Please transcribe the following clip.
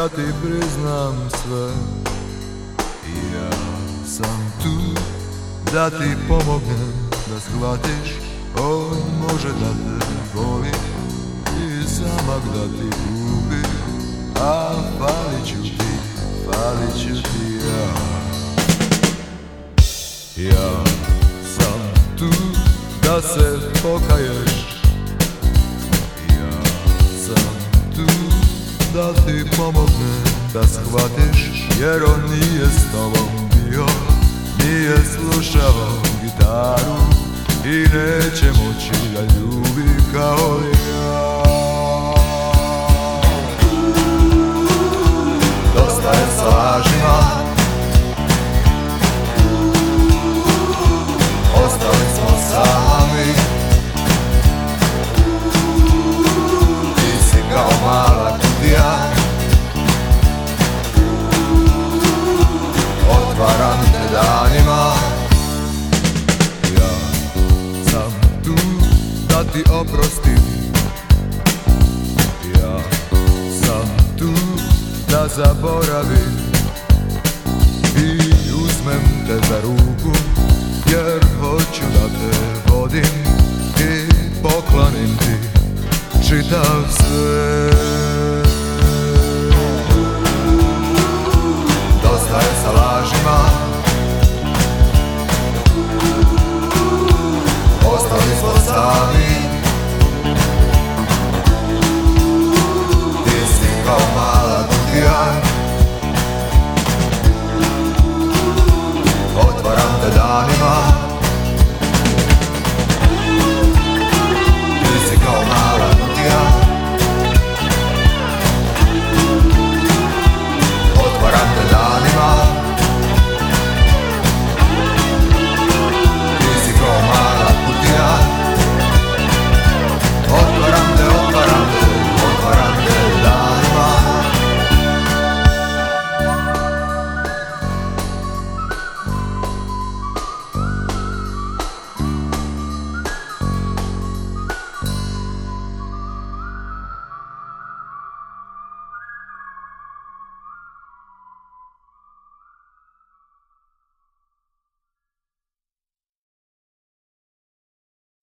da ti priznam sve. Ja sam tu da ti pomognem, da shvatiš on može da te voli i zamak da ti gubi, a falit ću ti ja. Ja sam tu da se pokaješ, ja sam tu da ti pomognem, da shvatiš jer on nije s tobom bio, nije slušao gitaru i neće moći da ljubi kao ja. Dosta je s lažima, ostali smo sami. Ti si kao mala kutija, otvaram te danima. Ja sam tu da ti oprostim, ja sam tu da zaboravim i uzmem te za ruku, jer hoću da te vodim i poklonim ti čitav svet.